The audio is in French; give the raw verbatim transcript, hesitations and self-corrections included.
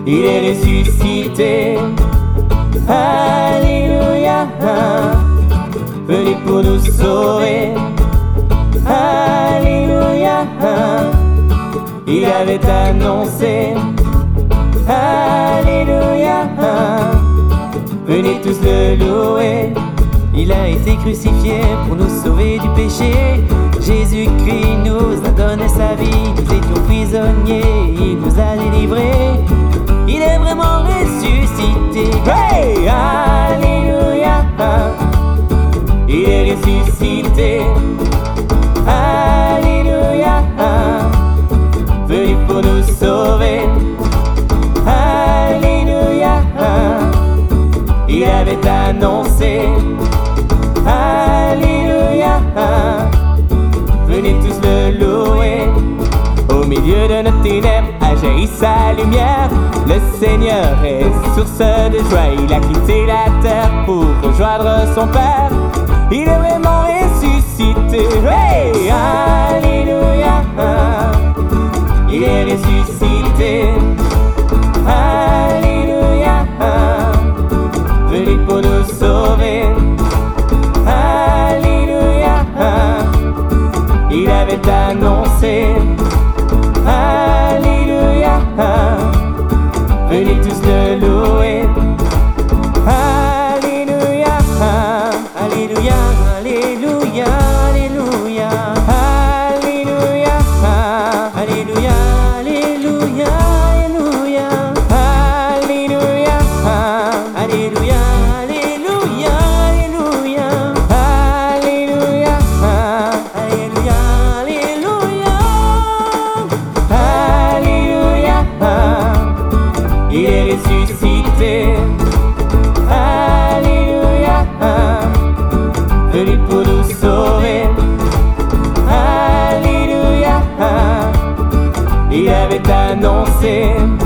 il est ressuscité. Alléluia, venu pour nous sauver. Alléluia, il avait annoncé. Alléluia, venez tous le louer. Il a été crucifié pour nous sauver du péché. Jésus-Christ nous a donné sa vie. Nous étions prisonniers, il nous a délivrés. Il est vraiment ressuscité. Hey! Alléluia, il est ressuscité. Alléluia, venu pour nous sauver. Alléluia, il avait annoncé. Alléluia, venez tous le louer. Au milieu de nos ténèbres a jailli sa lumière. Le Seigneur est source de joie. Il a quitté la terre pour rejoindre son Père. Il est vraiment ressuscité. Hey! Alléluia, il est ressuscité. Alléluia, venu pour nous sauver. Alléluia, il avait annoncé. Alléluia, venez tous le louer. Alléluia, alléluia, alléluia, alléluia, alléluia, alléluia, alléluia, alléluia, alléluia, alléluia, alléluia, alléluia, alléluia, alléluia, alléluia, il est ressuscité. Alléluia, venu pour nous sauver. Alléluia, il avait annoncé.